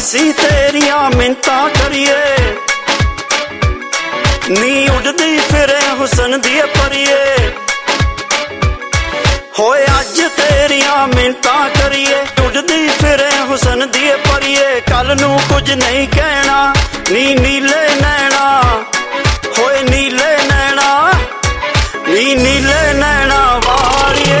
ਅਸੀਂ ਤੇਰੀਆਂ ਮਿੰਤਾਂ ਕਰੀਏ ਨੀ ਉੱਡਦੀ ਫਿਰੇ ਹੁਸਨ ਦੀ ਪਰੀਏ ਹੋਏ ਅੱਜ ਤੇਰੀਆਂ ਮਿੰਤਾਂ ਕਰੀਏ ਉੱਡਦੀ ਫਿਰੇ ਹੁਸਨ ਦੀ ਪਰੀਏ ਕੱਲ ਨੂੰ ਕੁਝ ਨਹੀਂ ਕਹਿਣਾ ਨੀ ਨੀਲੇ ਨੈਣਾ ਹੋਏ ਨੀਲੇ ਨੈਣਾ ਨੀ ਨੀਲੇ ਨੈਣਾ ਵਾਲੀਏ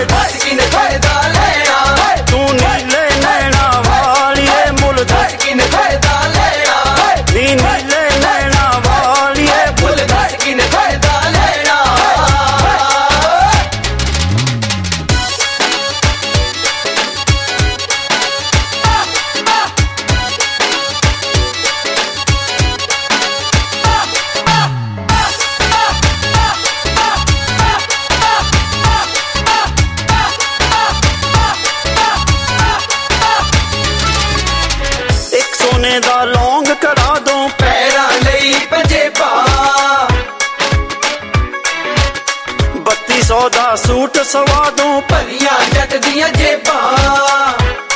ਤੂੰ ਨੀਲੇ ਨੈਣਾ ਵਾਲੀਏ ਮੁੱਲ ਦੱਸ ਕਿਨੇ ਫਾਇਦਾ ਲੈਣਾ ਨੀ ਨੀਲੇ ਨੈਣਾ ਵਾਲੀਏ ਮੁੱਲ ਦੱਸ ਕਿਨੇ ਫਾਇਦਾ ਲੈਣਾ ਸੋਨੇ ਦਾ ਲੌਂਗ ਕਰਾ ਦੋ ਪੈਰਾਂ ਲਈ ਪੰਜੇਬਾਂ 3200 ਦਾ ਸੂਟ ਸਵਾ ਦੋ ਭਰੀਆਂ ਜੱਟ ਦੀਆਂ ਜੇਬਾਂ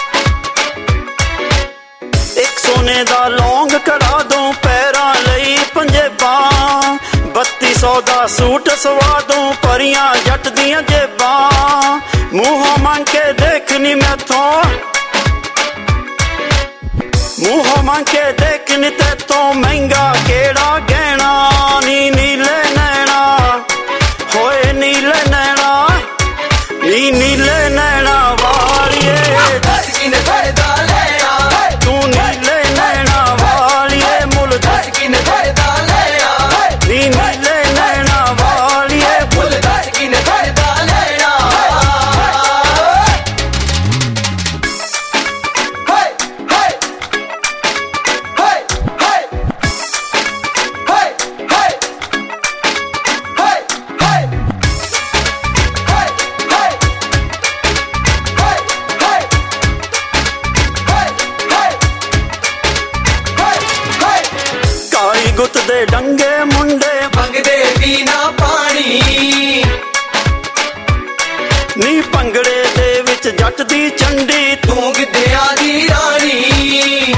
ਇੱਕ ਸੋਨੇ ਦਾ ਲੌਂਗ ਕਰਾ ਦੋ ਪੈਰਾਂ ਲਈ ਪੰਜੇਬਾਂ 3200 ਦਾ ਸੂਟ ਸਵਾ ਦੋ ਭਰੀਆਂ ਜੱਟ ਦੀਆਂ ਜੇਬਾਂ ਮੂੰਹੋਂ ਮੰਗ ਕੇ ਦੇਖਣੀ ਮੈਥੋਂ ਮੂੰਹੋਂ ਮੰਗ ਕੇ ਦੇਖਣੀ ਤੇ ਤੋਂ ਮਹਿੰਗਾ ਕਿਹੜਾ ਗਹਿਣਾ ਨੀ ਨੀਲੇ ਨੈਣਾ ਹੋਏ ਨੀਲੇ ਨੈਣਾ ਨੀ ਨੀਲੇ ਨੈਣਾ ਵਾਲੀਏ ਦੱਸ ਕਿਨੇ ਫਾਇਦਾ ਲੈਣਾ ਤੂੰ ਨੀਲੇ ਨੈਣਾ ਵਾਲੀਏ ਮੁੱਲ ਦੱਸ ਕਿਨੇ ਫਾਇਦਾ ਲੈਣਾ ਨੀ ਨੀਲੇ ਨੈਣਾ ਵਾਲੀਏ ਮੁੱਲ ਦੱਸ ਕਿਨੇ ਫਾਇਦਾ ਲੈਣਾ ਗੁੱਤ ਦੇ ਡੰਗੇ ਮੁੰਡੇ ਮੰਗਦੇ ਵੀ ਨਾ ਪਾਣੀ ਨੀ ਭੰਗੜੇ ਦੇ ਵਿੱਚ ਜੱਟ ਦੀ ਚੰਡੀ ਤੂੰ ਗਿੱਧਿਆਂ ਦੀ ਰਾਣੀ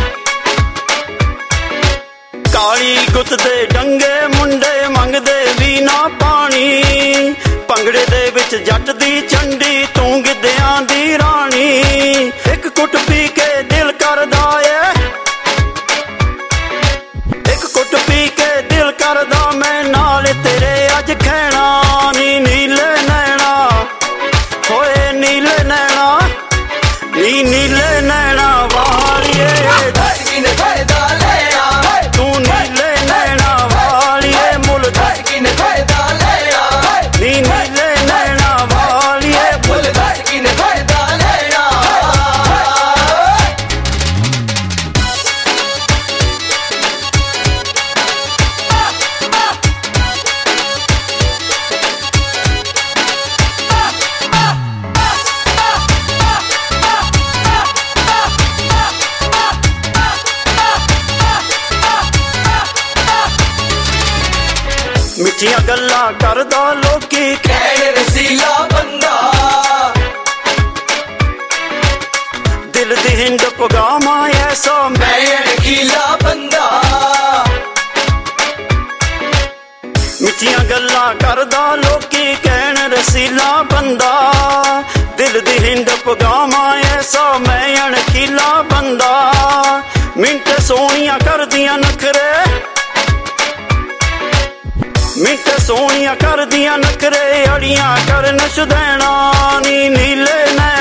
ਕਾਲੀ ਗੁੱਤ ਦੇ ਡੰਗੇ ਮੁੰਡੇ ਮੰਗਦੇ ਵੀ ਨਾ ਪਾਣੀ ਭੰਗੜੇ ਦੇ ਵਿੱਚ ਜੱਟ ਦੀ ਚੰਡੀ ਤੂੰ ਗਿੱਧਿਆਂ ਦੀ ਰਾਣੀ ਇੱਕ ਕੁੱਟ ਪੀ ਕੇ ਦਿਲ ਕਰਦਾ ਏ ਕੁੱਟ ਪੀ ਕੇ ਦਿਲ ਕਰਦਾ ਮੈਂ ਨਾਲ ਤੇਰੇ ਅੱਜ ਖੈਣਾ ਨੀ ਨੀਲੇ ਨੈਣਾ ਹੋਏ ਨੀਲੇ ਨੈਣਾ ਨੀ ਨੀਲੇ ਨੈਣਾ ਵਾਲੀਏ ਦੱਸ ਕਿਨੇ ਫਾਇਦਾ ਲੈਣਾ ਤੂੰ ਨੀਲੇ ਨੈਣਾ ਵਾਲੀਏ ਮੁੱਲ ਦੱਸ ਕਿਨੇ ਫਾਇਦਾ ਲੈਣਾ ਨੀ ਨੀਲੇ ਨੈਣਾ ਵਾਲੀਏ ਮੁੱਲ ਦੱਸ ਕਿਨੇ ਫਾਇਦਾ ਲੈਣਾ ਮਿੱਠੀਆਂ ਗੱਲਾਂ ਕਰਦਾ ਲੋਕੀ ਕਹਿਣ ਰਸੀਲਾ ਬੰਦਾ ਦਿਲ ਦੀ ਹਿੰਡ ਪਗਾਵਾਂ ਐਸਾ ਮੈਂ ਅਣਖੀਲਾ ਬੰਦਾ ਮਿੱਠੀਆਂ ਗੱਲਾਂ ਕਰਦਾ ਲੋਕੀ ਕਹਿਣ ਰਸੀਲਾ ਬੰਦਾ ਦਿਲ ਦੀ ਹਿੰਡ ਪਗਾਵਾਂ ਐਸਾ ਮੈਂ ਅਣਖੀਲਾ ਬੰਦਾ ਮਿੰਟ ਸੋਹਣੀਆਂ ਕਰਦੀਆਂ ਨਖਰੇ ਮਿੰਟ ਸੋਹਣੀਆਂ ਕਰਦੀਆਂ ਨਖਰੇ ਅੜੀਆਂ ਕਰਨ ਸ਼ੁਦੈਣਾ ਨੀ ਨੀਲੇ ਨੈਣਾ